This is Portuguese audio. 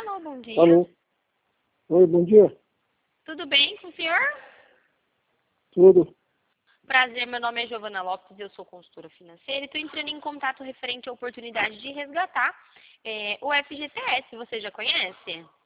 Alô, bom dia. Alô. Oi, bom dia. Tudo bem com o senhor? Tudo. Prazer, meu nome é Giovana Lopes, eu sou consultora financeira e estou entrando em contato referente à oportunidade de resgatar o FGTS. Você já conhece?